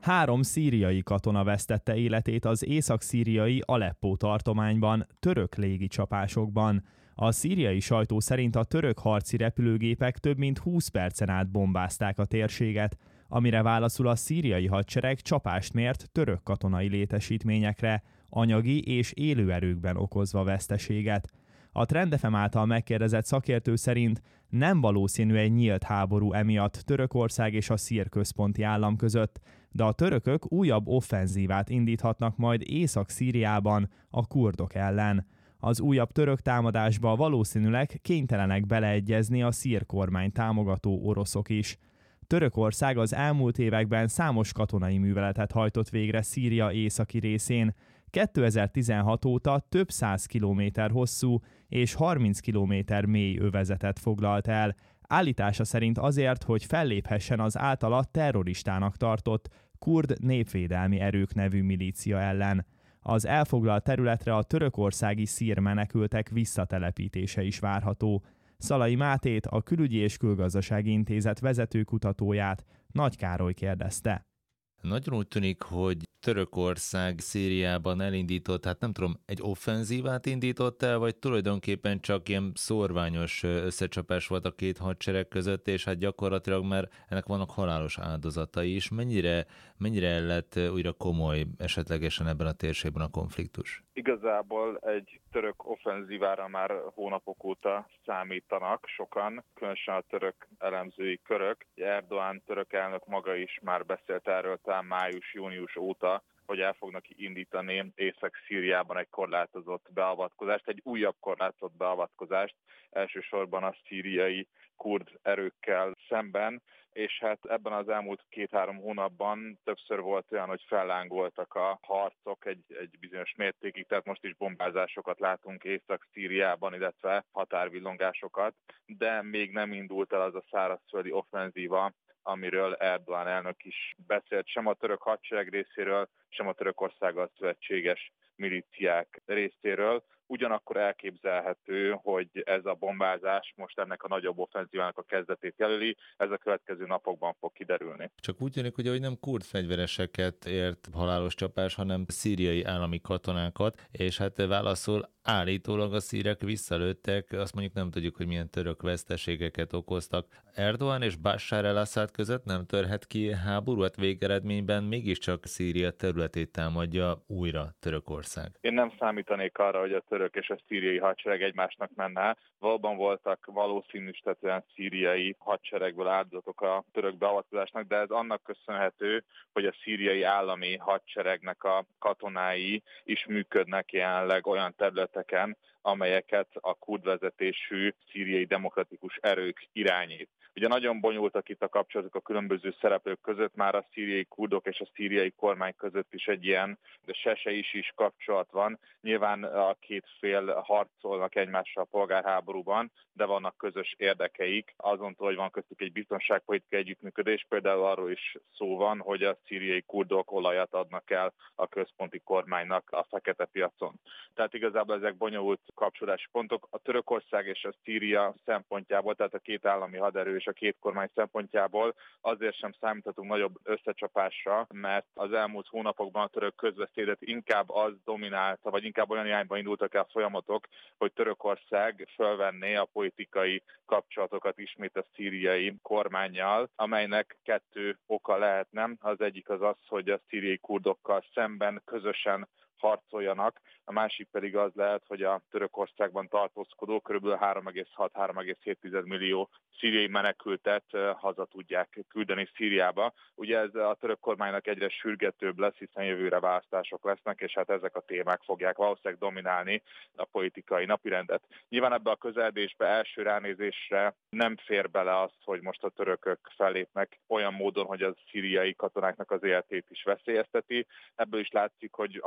3 szíriai katona vesztette életét az észak-szíriai Aleppó tartományban, török légicsapásokban. A szíriai sajtó szerint a török harci repülőgépek több mint 20 percen át bombázták a térséget, amire válaszul a szíriai hadsereg csapást mért török katonai létesítményekre, anyagi és élőerőkben okozva veszteséget. A Trend FM által megkérdezett szakértő szerint nem valószínű egy nyílt háború emiatt Törökország és a szír központi állam között, de a törökök újabb offenzívát indíthatnak majd Észak-Szíriában a kurdok ellen. Az újabb török támadásba valószínűleg kénytelenek beleegyezni a szír kormány támogató oroszok is. Törökország az elmúlt években számos katonai műveletet hajtott végre Szíria északi részén. 2016 óta több 100 kilométer hosszú és 30 kilométer mély övezetet foglalt el, állítása szerint azért, hogy felléphessen az általa terroristának tartott Kurd Népvédelmi Erők nevű milícia ellen. Az elfoglalt területre a törökországi szír menekültek visszatelepítése is várható. Szalai Mátét, a Külügyi és Külgazdasági Intézet vezető kutatóját Nagy Károly kérdezte. Nagyon úgy tűnik, hogy Törökország Szíriában elindított, hát nem tudom, egy offenzívát indított el, vagy tulajdonképpen csak ilyen szórványos összecsapás volt a két hadsereg között, és hát gyakorlatilag már ennek vannak halálos áldozatai is. Mennyire lett újra komoly esetlegesen ebben a térségben a konfliktus? Igazából egy török offenzívára már hónapok óta számítanak sokan, különösen a török elemzői körök. Erdoğan török elnök maga is már beszélt erről talán május-június óta, hogy el fognak indítani Észak-Szíriában egy korlátozott beavatkozást, egy újabb korlátozott beavatkozást, elsősorban a szíriai kurd erőkkel szemben, és hát ebben az elmúlt 2-3 hónapban többször volt olyan, hogy fellángoltak a harcok egy bizonyos mértékig, tehát most is bombázásokat látunk Észak-Szíriában, illetve határvillongásokat, de még nem indult el az a szárazföldi offenzíva, amiről Erdoğan elnök is beszélt, sem a török hadsereg részéről, sem a Törökországgal szövetséges milíciák részéről. Ugyanakkor elképzelhető, hogy ez a bombázás most ennek a nagyobb offenzívának a kezdetét jelöli, ez a következő napokban fog kiderülni. Csak úgy tűnik, hogy nem kurd fegyvereseket ért halálos csapás, hanem szíriai állami katonákat, és hát válaszol állítólag a szírek visszalőttek, azt mondjuk nem tudjuk, hogy milyen török veszteségeket okoztak. Erdoğan és Bashar el-Assad között nem törhet ki háború, hát végeredményben mégiscsak Szíria területét támadja újra Törökország. Én nem számítanék arra, hogy a török és a szíriai hadsereg egymásnak menne. Valóban voltak valószínűsítetően szíriai hadseregből áldozatok a török beavatkozásnak, de ez annak köszönhető, hogy a szíriai állami hadseregnek a katonái is működnek jelenleg olyan területeken, amelyeket a kurd vezetésű szíriai demokratikus erők irányít. Ugye nagyon bonyolultak itt a kapcsolatok a különböző szereplők között, már a szíriai kurdok és a szíriai kormány között is egy ilyen is kapcsolat van. Nyilván a két fél harcolnak egymással a polgárháborúban, de vannak közös érdekeik. Azontól, hogy van köztük egy biztonságpolitikai együttműködés, például arról is szó van, hogy a szíriai kurdok olajat adnak el a központi kormánynak a fekete piacon. Tehát igazából ezek bonyolult kapcsolási pontok. A Törökország és a Szíria szempontjából, tehát a két állami haderő és a két kormány szempontjából azért sem számíthatunk nagyobb összecsapásra, mert az elmúlt hónapokban a török közbeszédet inkább az dominálta, vagy inkább olyan irányba indultak el folyamatok, hogy Törökország fölvenné a politikai kapcsolatokat ismét a szíriai kormánnyal, amelynek 2 oka lehetne. Az egyik az az, hogy a szíriai kurdokkal szemben közösen harcoljanak, a másik pedig az lehet, hogy a Törökországban tartózkodó kb. 3,6-3,7 millió szíriai menekültet haza tudják küldeni Szíriába. Ugye ez a török kormánynak egyre sürgetőbb lesz, hiszen jövőre választások lesznek, és hát ezek a témák fogják valószínűleg dominálni a politikai napirendet. Nyilván ebbe a közeledésbe első ránézésre nem fér bele az, hogy most a törökök fellépnek olyan módon, hogy a szíriai katonáknak az életét is veszélyezteti. Ebből is látszik, hogy attól még,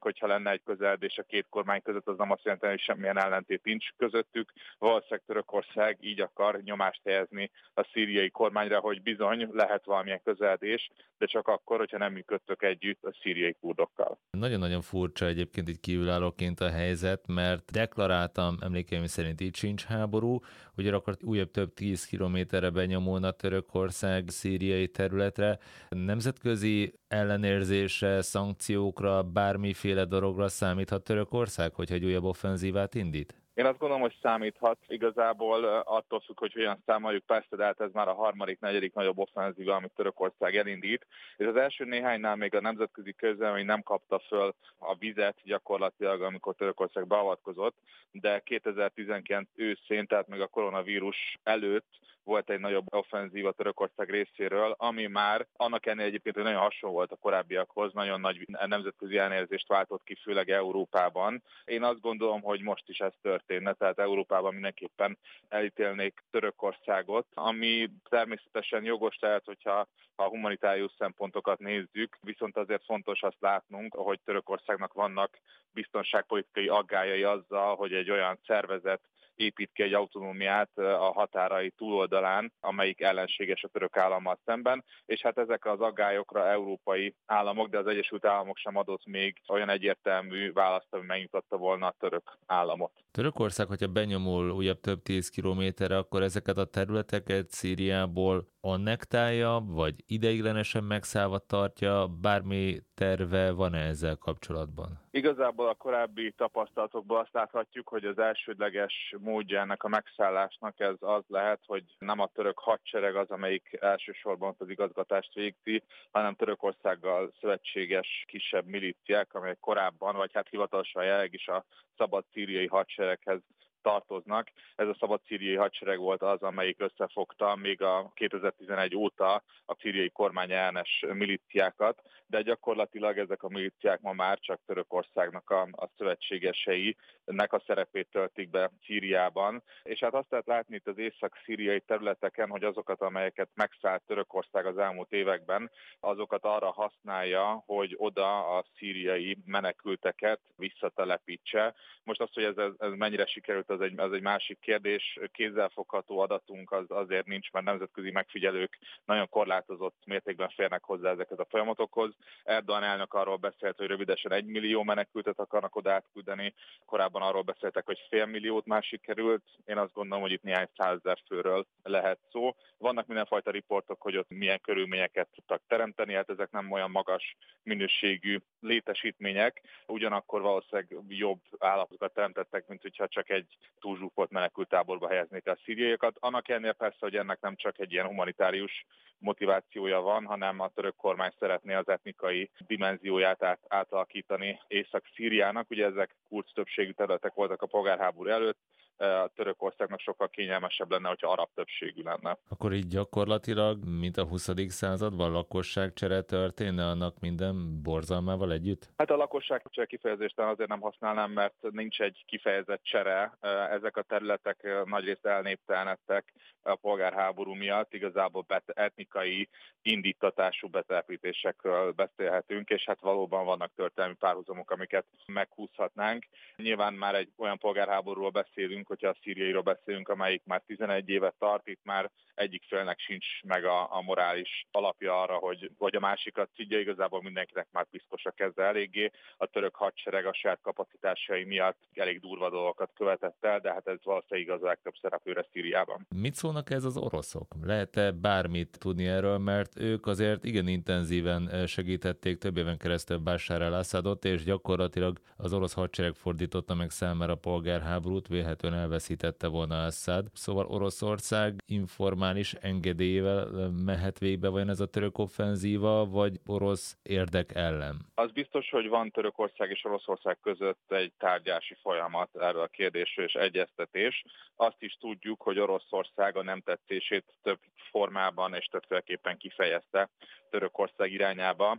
még hogyha lenne egy közeledés a két kormány között, az nem azt jelenti, hogy semmilyen ellentét nincs közöttük. Valószínűleg Törökország így akar nyomást helyezni a szíriai kormányra, hogy bizony lehet valamilyen közeledés, de csak akkor, hogyha nem működtök együtt a szíriai kurdokkal. Nagyon-nagyon furcsa egyébként így kívülállóként a helyzet, mert deklaráltam, emlékeim szerint így sincs háború, hogy akkor újabb több 10 kilométerre benyomulna Törökország szíriai területre. Nemzetközi ellenérzésre, szankciókra, bármiféle dologra számíthat Törökország, hogyha egy újabb offenzívát indít? Én azt gondolom, hogy számíthat. Igazából attól függ, hogy hogyan számoljuk, persze, de hát ez már a harmadik, negyedik nagyobb offenzíva, amit Törökország elindít. És az első néhánynál még a nemzetközi közvélemény nem kapta föl a vizet gyakorlatilag, amikor Törökország beavatkozott, de 2019 őszén, tehát még a koronavírus előtt volt egy nagyobb offenzíva Törökország részéről, ami már annak ellenére egyébként, hogy nagyon hasonló volt a korábbiakhoz, nagyon nagy nemzetközi elnézést váltott ki, főleg Európában. Én azt gondolom, hogy most is ez történne, tehát Európában mindenképpen elítélnék Törökországot, ami természetesen jogos lehet, hogyha a humanitárius szempontokat nézzük, viszont azért fontos azt látnunk, hogy Törökországnak vannak biztonságpolitikai aggályai azzal, hogy egy olyan szervezet épít ki egy autonómiát a határai túloldalán, amelyik ellenséges a török állammal szemben, és hát ezekre az aggályokra európai államok, de az Egyesült Államok sem adott még olyan egyértelmű választ, ami megnyugtatta volna a török államot. Törökország, hogyha benyomul újabb több 10 kilométerre, akkor ezeket a területeket Szíriából annektálja, vagy ideiglenesen megszállva tartja, bármi terve van-e ezzel kapcsolatban? Igazából a korábbi tapasztalatokból azt láthatjuk, hogy az elsődleges módja ennek a megszállásnak ez az lehet, hogy nem a török hadsereg az, amelyik elsősorban az igazgatást végzi, hanem Törökországgal szövetséges kisebb milíciák, amelyek korábban, vagy hát hivatalosan jelenleg is a szabad szíriai hadsereghez tartoznak. Ez a szabad szíriai hadsereg volt az, amelyik összefogta még a 2011 óta a szíriai kormány ellenes milíciákat, de gyakorlatilag ezek a milíciák ma már csak Törökországnak a szövetségeseinek a szerepét töltik be Szíriában. És hát azt lehet látni itt az észak-szíriai területeken, hogy azokat, amelyeket megszállt Törökország az elmúlt években, azokat arra használja, hogy oda a szíriai menekülteket visszatelepítse. Most azt, hogy ez mennyire sikerült, az egy másik kérdés. Kézzelfogható adatunk azért nincs, mert nemzetközi megfigyelők nagyon korlátozott mértékben férnek hozzá ezeket a folyamatokhoz. Erdogan elnök arról beszélt, hogy rövidesen 1 millió menekültet akarnak oda átküldeni. Korábban arról beszéltek, hogy 500 000 már sikerült. Én azt gondolom, hogy itt néhány 100 000 főről lehet szó. Vannak mindenfajta riportok, hogy ott milyen körülményeket tudtak teremteni, hát ezek nem olyan magas minőségű létesítmények, ugyanakkor valószínűleg jobb állapotokat teremtettek, mint hogyha csak egy túlzsúfolt menekülttáborba helyeznék a szíriaiakat. Annak ellenére persze, hogy ennek nem csak egy ilyen humanitárius motivációja van, hanem a török kormány szeretné az etnikai dimenzióját átalakítani Észak-Szíriának. Ugye ezek kurd többségű területek voltak a polgárháború előtt, a Törökországnak sokkal kényelmesebb lenne, hogyha arab többségű lenne. Akkor így gyakorlatilag, mint a 20. században lakosságcsere történne annak minden borzalmával együtt? Hát a lakosságcsere kifejezést azért nem használnám, mert nincs egy kifejezett csere. Ezek a területek nagyrészt elnéptelenedtek a polgárháború miatt. Igazából etnikai indítatású betelepítésekről beszélhetünk, és hát valóban vannak történelmi párhuzamok, amiket meghúzhatnánk. Nyilván már egy olyan polgárháborúról beszélünk, hogyha a szíriairól beszélünk, amelyik már 11 évet tart, itt már egyik félnek sincs meg a morális alapja arra, hogy a másikat szidja, igazából mindenkinek már piszkos a keze eléggé. A török hadsereg a saját kapacitásai miatt elég durva dolgokat követett el, de hát ez valószínűleg igaz a legtöbb szereplőre Szíriában. Mit szólnak ez az oroszok? Lehet-e bármit tudni erről, mert ők azért igen intenzíven segítették több éven keresztül Bashar al-Assadot, és gyakorlatilag az orosz hadsereg fordította meg számára a polgárháborút, vélhetően elveszítette volna Assad. Szóval Oroszország informális engedélyével mehet végbe vajon ez a török offenzíva, vagy orosz érdek ellen? Az biztos, hogy van Törökország és Oroszország között egy tárgyási folyamat erről a kérdésről és egyeztetés. Azt is tudjuk, hogy Oroszország a nem tetszését több formában és többféleképpen kifejezte Törökország irányába.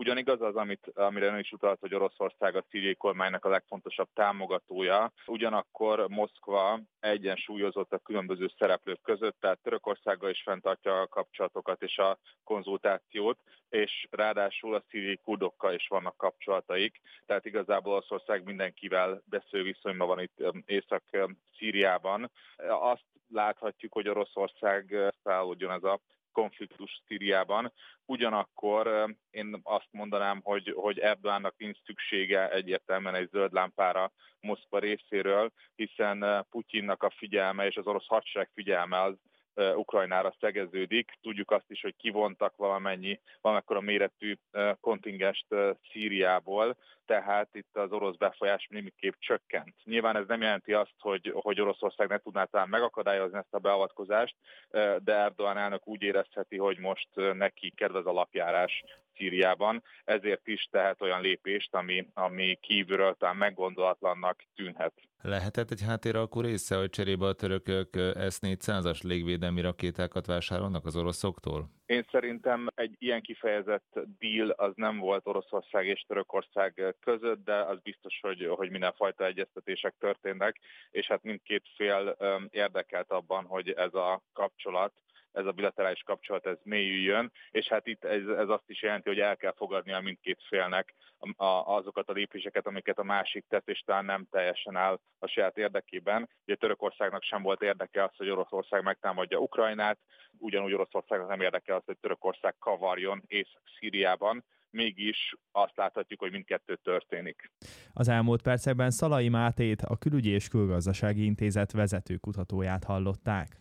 Ugyanigaz az, amire ön is utalt, hogy Oroszország a szíriai kormánynak a legfontosabb támogatója, ugyanakkor Moszkva egyensúlyozott a különböző szereplők között, tehát Törökországgal is fenntartja a kapcsolatokat és a konzultációt, és ráadásul a szíriai kurdokkal is vannak kapcsolataik, tehát igazából Oroszország mindenkivel beszélő viszonyban van itt Észak-Szíriában. Azt láthatjuk, hogy Oroszország szállódjon ez a konfliktus Szíriában. Ugyanakkor én azt mondanám, hogy Erdogánnak nincs szüksége egyértelműen egy zöld lámpára Moszkva részéről, hiszen Putyinnak a figyelme és az orosz hadsereg figyelme az Ukrajnára szegeződik. Tudjuk azt is, hogy kivontak valamekkora méretű kontingest Szíriából, tehát itt az orosz befolyás némiképp csökkent. Nyilván ez nem jelenti azt, hogy Oroszország ne tudná talán megakadályozni ezt a beavatkozást, de Erdogan elnök úgy érezheti, hogy most neki kedvez a lapjárás Szíriában, ezért is tehet olyan lépést, ami kívülről talán meggondolatlannak tűnhet. Lehetett egy háttéralkú része, hogy cserébe a törökök S-400-as légvédelmi rakétákat vásárolnak az oroszoktól? Én szerintem egy ilyen kifejezett deal az nem volt Oroszország és Törökország között, de az biztos, hogy mindenfajta egyeztetések történnek, és hát mindkét fél érdekelt abban, hogy ez a bilaterális kapcsolat ez mélyüljön, és hát itt ez azt is jelenti, hogy el kell fogadnia mindkét félnek azokat a lépéseket, amiket a másik tett, és talán nem teljesen áll a saját érdekében. Ugye Törökországnak sem volt érdeke az, hogy Oroszország megtámadja Ukrajnát, ugyanúgy Oroszországnak nem érdeke az, hogy Törökország kavarjon Észak-Szíriában, mégis azt láthatjuk, hogy mindkettő történik. Az elmúlt percekben Szalai Mátét, a Külügyi és Külgazdasági Intézet vezető kutatóját hallották.